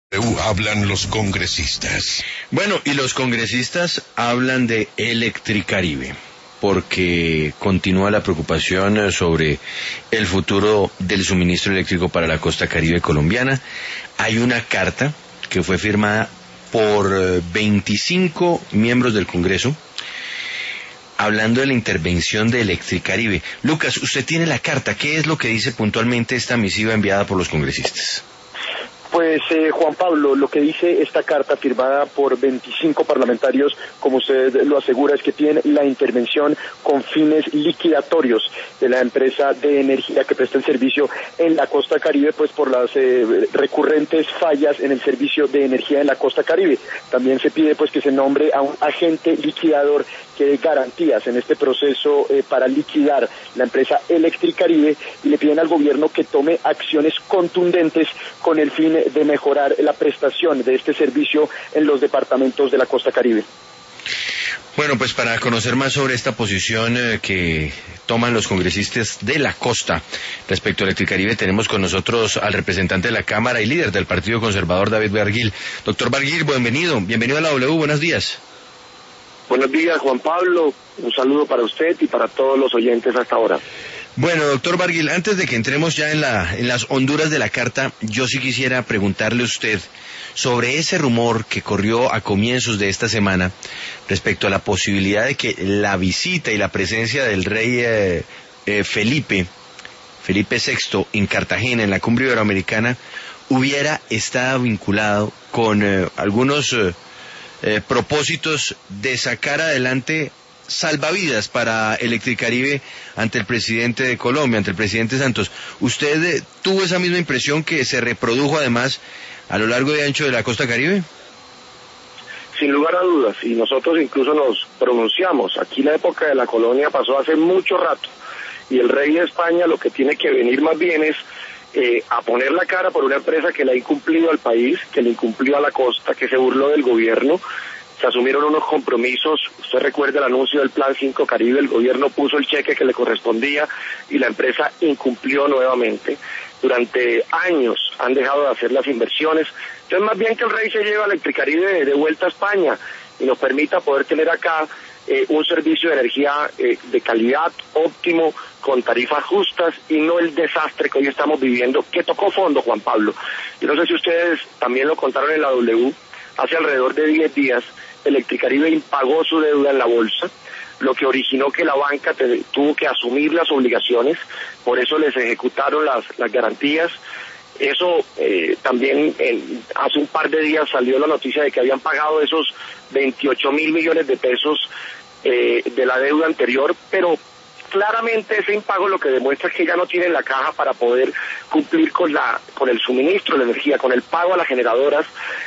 Hablan los congresistas. Bueno, y los congresistas hablan de Electricaribe, porque continúa la preocupación sobre el futuro del suministro eléctrico para la costa caribe colombiana. Hay una carta que fue firmada por 25 miembros del Congreso, hablando de la intervención de Electricaribe. Lucas, usted tiene la carta. ¿Qué es lo que dice puntualmente esta misiva enviada por los congresistas? Pues Juan Pablo, lo que dice esta carta firmada por 25 parlamentarios, como usted lo asegura, es que tiene la intervención con fines liquidatorios de la empresa de energía que presta el servicio en la costa caribe, pues por las recurrentes fallas en el servicio de energía en la costa caribe. También se pide pues que se nombre a un agente liquidador que dé garantías en este proceso para liquidar la empresa Electricaribe, y le piden al gobierno que tome acciones contundentes con el fin de mejorar la prestación de este servicio en los departamentos de la costa caribe. Bueno, pues para conocer más sobre esta posición que toman los congresistas de la costa respecto a Electricaribe, tenemos con nosotros al representante de la Cámara y líder del Partido Conservador, David Barguil. Doctor Barguil, bienvenido a la W, buenos días. Buenos días, Juan Pablo, un saludo para usted y para todos los oyentes hasta ahora. Bueno, doctor Barguil, antes de que entremos ya en las honduras de la carta, yo sí quisiera preguntarle a usted sobre ese rumor que corrió a comienzos de esta semana respecto a la posibilidad de que la visita y la presencia del rey Felipe VI en Cartagena, en la cumbre iberoamericana, hubiera estado vinculado con algunos propósitos de sacar adelante salvavidas para Electricaribe ante el presidente de Colombia, ante el presidente Santos. ¿Usted tuvo esa misma impresión que se reprodujo además a lo largo y ancho de la costa caribe? Sin lugar a dudas, y nosotros incluso nos pronunciamos. Aquí la época de la colonia pasó hace mucho rato, y el rey de España lo que tiene que venir más bien es a poner la cara por una empresa que le ha incumplido al país, que le incumplió a la costa, que se burló del gobierno. Se asumieron unos compromisos. Usted recuerda el anuncio del Plan 5 Caribe, el gobierno puso el cheque que le correspondía y la empresa incumplió nuevamente. Durante años han dejado de hacer las inversiones. Entonces, más bien que el rey se lleve a Electricaribe de vuelta a España y nos permita poder tener acá un servicio de energía de calidad óptimo, con tarifas justas, y no el desastre que hoy estamos viviendo, que tocó fondo, Juan Pablo. Yo no sé si ustedes también lo contaron en la W, hace alrededor de 10 días, Electricaribe impagó su deuda en la bolsa, lo que originó que la banca tuvo que asumir las obligaciones, por eso les ejecutaron las garantías. Eso también hace un par de días salió la noticia de que habían pagado esos 28.000 millones de pesos de la deuda anterior, pero claramente ese impago lo que demuestra es que ya no tienen la caja para poder cumplir con el suministro de la energía, con el pago a las generadoras.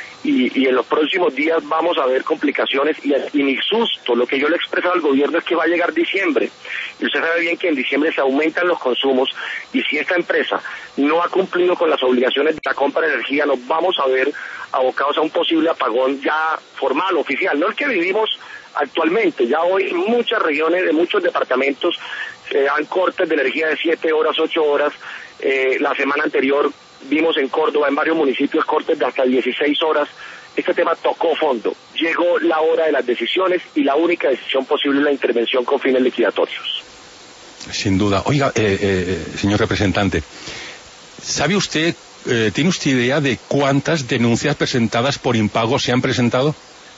Y en los próximos días vamos a ver complicaciones, y mi susto, lo que yo le he expresado al gobierno es que va a llegar diciembre, y usted sabe bien que en diciembre se aumentan los consumos, y si esta empresa no ha cumplido con las obligaciones de la compra de energía, nos vamos a ver abocados a un posible apagón ya formal, oficial, no el que vivimos actualmente. Ya hoy en muchas regiones de muchos departamentos se dan cortes de energía de 7 horas, 8 horas, la semana anterior vimos en Córdoba, en varios municipios, cortes de hasta 16 horas. Este tema tocó fondo. Llegó la hora de las decisiones, y la única decisión posible es la intervención con fines liquidatorios. Sin duda. Oiga, señor representante, ¿sabe usted, tiene usted idea de cuántas denuncias presentadas por impago se han presentado?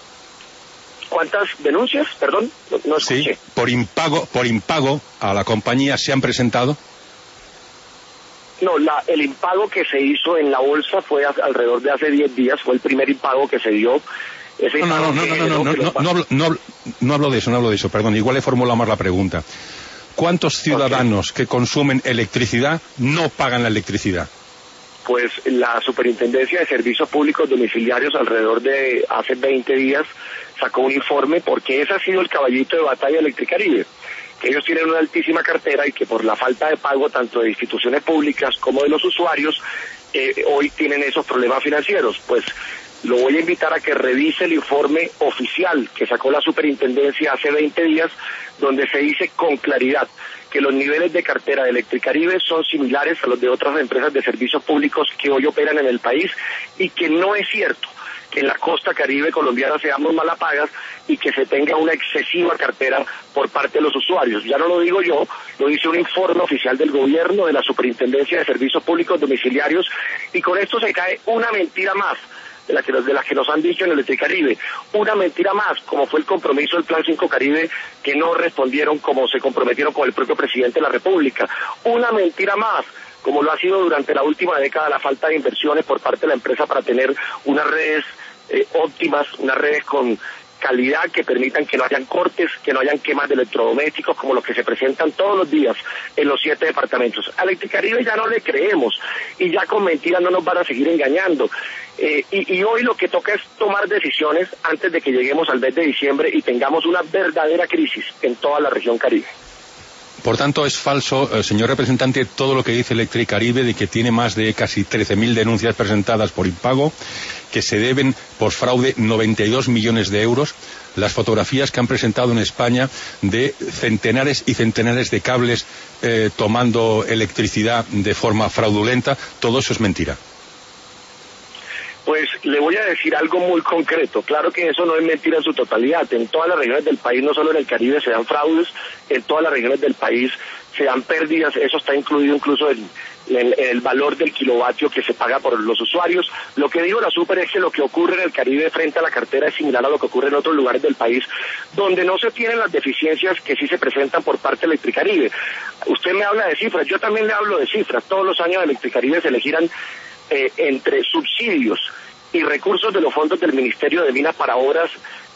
¿Cuántas denuncias? Perdón, no escuché. Sí, por impago a la compañía se han presentado. No, el impago que se hizo en la bolsa fue alrededor de hace 10 días, fue el primer impago que se dio. No hablo de eso, perdón, igual he formulado mal la pregunta. ¿Cuántos ciudadanos que consumen electricidad no pagan la electricidad? Pues la Superintendencia de Servicios Públicos Domiciliarios alrededor de hace 20 días sacó un informe, porque ese ha sido el caballito de batalla de Electricaribe. Ellos tienen una altísima cartera, y que por la falta de pago tanto de instituciones públicas como de los usuarios, hoy tienen esos problemas financieros. Pues lo voy a invitar a que revise el informe oficial que sacó la superintendencia hace 20 días, donde se dice con claridad que los niveles de cartera de Electricaribe son similares a los de otras empresas de servicios públicos que hoy operan en el país, y que no es cierto que en la costa caribe colombiana seamos malapagas y que se tenga una excesiva cartera por parte de los usuarios. Ya no lo digo yo, lo dice un informe oficial del gobierno, de la Superintendencia de Servicios Públicos Domiciliarios, y con esto se cae una mentira más de las que nos han dicho en Electricaribe, una mentira más, como fue el compromiso del Plan 5 Caribe, que no respondieron como se comprometieron con el propio presidente de la República, una mentira más, como lo ha sido durante la última década la falta de inversiones por parte de la empresa para tener unas redes óptimas, unas redes con calidad que permitan que no hayan cortes, que no hayan quemas de electrodomésticos como los que se presentan todos los días en los 7 departamentos. A Electricaribe ya no le creemos y ya con mentiras no nos van a seguir engañando. Y hoy lo que toca es tomar decisiones antes de que lleguemos al mes de diciembre y tengamos una verdadera crisis en toda la región Caribe. Por tanto, es falso, señor representante, todo lo que dice Electricaribe de que tiene más de casi 13.000 denuncias presentadas por impago, que se deben por fraude 92 millones de euros, las fotografías que han presentado en España de centenares y centenares de cables tomando electricidad de forma fraudulenta, todo eso es mentira. Pues le voy a decir algo muy concreto. Claro que eso no es mentira en su totalidad. En todas las regiones del país, no solo en el Caribe, se dan fraudes. En todas las regiones del país se dan pérdidas. Eso está incluido incluso en el valor del kilovatio que se paga por los usuarios. Lo que digo la Super es que lo que ocurre en el Caribe frente a la cartera es similar a lo que ocurre en otros lugares del país, donde no se tienen las deficiencias que sí se presentan por parte de Electricaribe. Usted me habla de cifras, yo también le hablo de cifras. Todos los años de Electricaribe se le giran entre subsidios y recursos de los fondos del Ministerio de Minas para obras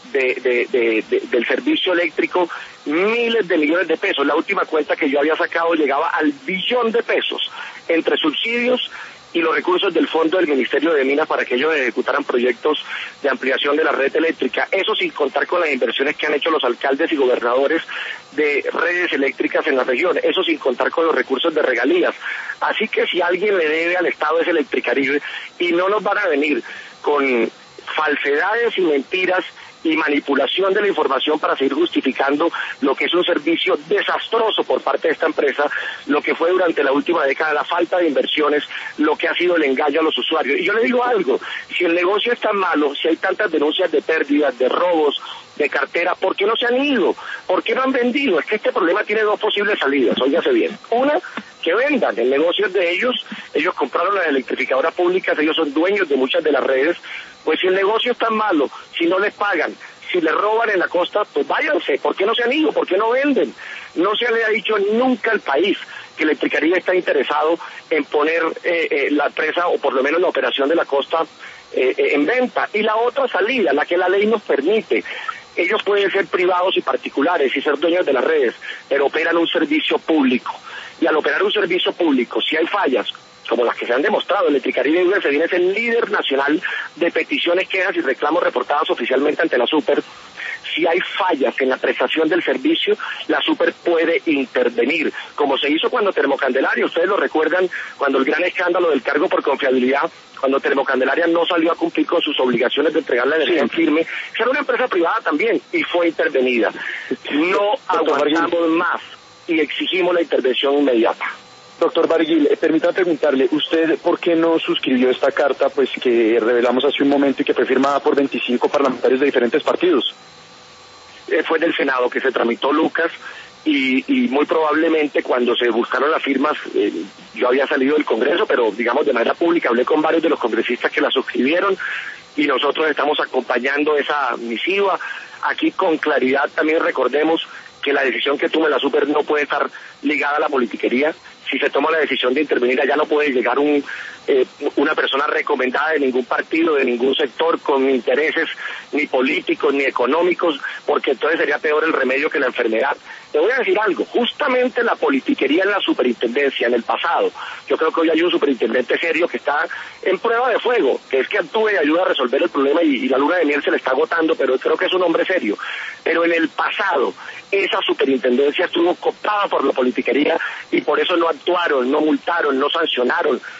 del servicio eléctrico, miles de millones de pesos. La última cuenta que yo había sacado llegaba al billón de pesos entre subsidios y los recursos del fondo del Ministerio de Minas para que ellos ejecutaran proyectos de ampliación de la red eléctrica. Eso sin contar con las inversiones que han hecho los alcaldes y gobernadores de redes eléctricas en la región. Eso sin contar con los recursos de regalías. Así que si alguien le debe al Estado es Electricaribe, y no nos van a venir con falsedades y mentiras y manipulación de la información para seguir justificando lo que es un servicio desastroso por parte de esta empresa, lo que fue durante la última década la falta de inversiones, lo que ha sido el engaño a los usuarios. Y yo le digo algo, si el negocio es tan malo, si hay tantas denuncias de pérdidas, de robos, de cartera, ¿por qué no se han ido? ¿Por qué no han vendido? Es que este problema tiene dos posibles salidas, óigase bien. Una, que vendan, el negocio es de ellos compraron las electrificadoras públicas, ellos son dueños de muchas de las redes. Pues si el negocio es tan malo, si no les pagan, si les roban en la costa, pues váyanse. ¿Por qué no se han ido? ¿Por qué no venden? No se le ha dicho nunca al país que Electricaribe está interesado en poner la presa, o por lo menos la operación de la costa, en venta. Y la otra salida, la que la ley nos permite, ellos pueden ser privados y particulares y ser dueños de las redes, pero operan un servicio público. Y al operar un servicio público, si hay fallas, como las que se han demostrado, Electricaribe es el líder nacional de peticiones, quejas y reclamos reportadas oficialmente ante la Super. Si hay fallas en la prestación del servicio, la Super puede intervenir, como se hizo cuando Termocandelaria, ustedes lo recuerdan, cuando el gran escándalo del cargo por confiabilidad, cuando Termocandelaria no salió a cumplir con sus obligaciones de entregar la energía en firme, que era una empresa privada también, y fue intervenida. No aguantamos más y exigimos la intervención inmediata. Doctor Barguil, permítame preguntarle, ¿usted por qué no suscribió esta carta pues que revelamos hace un momento y que fue firmada por 25 parlamentarios de diferentes partidos? Fue del Senado que se tramitó, Lucas, y muy probablemente cuando se buscaron las firmas, yo había salido del Congreso, pero digamos de manera pública hablé con varios de los congresistas que la suscribieron y nosotros estamos acompañando esa misiva. Aquí con claridad también recordemos que la decisión que tome la Super no puede estar ligada a la politiquería. Si se toma la decisión de intervenir, allá no puede llegar una persona recomendada de ningún partido, de ningún sector, con intereses ni políticos ni económicos, porque entonces sería peor el remedio que la enfermedad. Te voy a decir algo, justamente la politiquería en la superintendencia, en el pasado, yo creo que hoy hay un superintendente serio que está en prueba de fuego, que es que actúe y ayuda a resolver el problema, y la luna de miel se le está agotando, pero creo que es un hombre serio. Pero en el pasado, esa superintendencia estuvo cooptada por la politiquería y por eso no actuaron, no multaron, no sancionaron,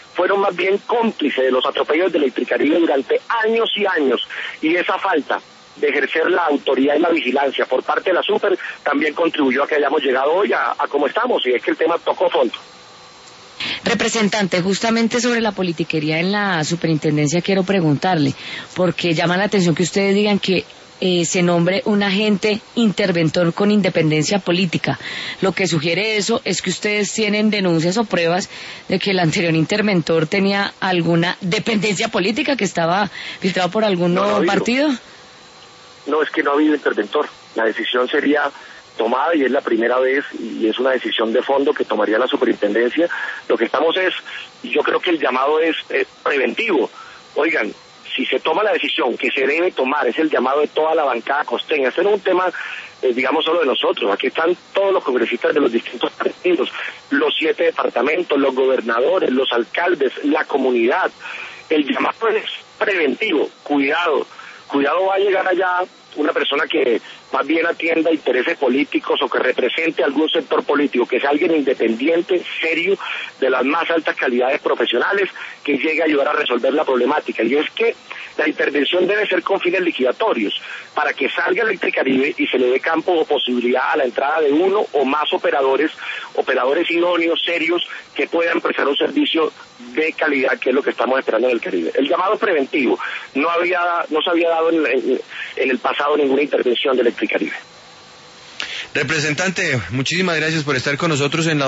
fueron más bien cómplices de los atropellos de Electricaribe durante años y años, y esa falta de ejercer la autoridad y la vigilancia por parte de la Super también contribuyó a que hayamos llegado hoy a como estamos, y es que el tema tocó fondo. Representante, justamente sobre la politiquería en la superintendencia quiero preguntarle, porque llama la atención que ustedes digan que se nombre un agente interventor con independencia política. Lo que sugiere eso es que ustedes tienen denuncias o pruebas de que el anterior interventor tenía alguna dependencia política, que estaba filtrado por algún partido. No, es que no ha habido interventor. La decisión sería tomada y es la primera vez, y es una decisión de fondo que tomaría la superintendencia. Lo que estamos es, yo creo que el llamado es preventivo. Oigan, si se toma la decisión que se debe tomar, es el llamado de toda la bancada costeña. Este no es un tema, digamos, solo de nosotros. Aquí están todos los congresistas de los distintos partidos, los 7 departamentos, los gobernadores, los alcaldes, la comunidad. El llamado es preventivo. Cuidado va a llegar allá una persona que más bien atienda intereses políticos o que represente algún sector político, que sea alguien independiente, serio, de las más altas calidades profesionales, que llegue a ayudar a resolver la problemática. Y es que la intervención debe ser con fines liquidatorios, para que salga Electricaribe y se le dé campo o posibilidad a la entrada de uno o más operadores idóneos, serios, que puedan prestar un servicio de calidad, que es lo que estamos esperando en el Caribe. El llamado preventivo. No se había dado en el pasado ninguna intervención de Electricaribe. Representante, muchísimas gracias por estar con nosotros en la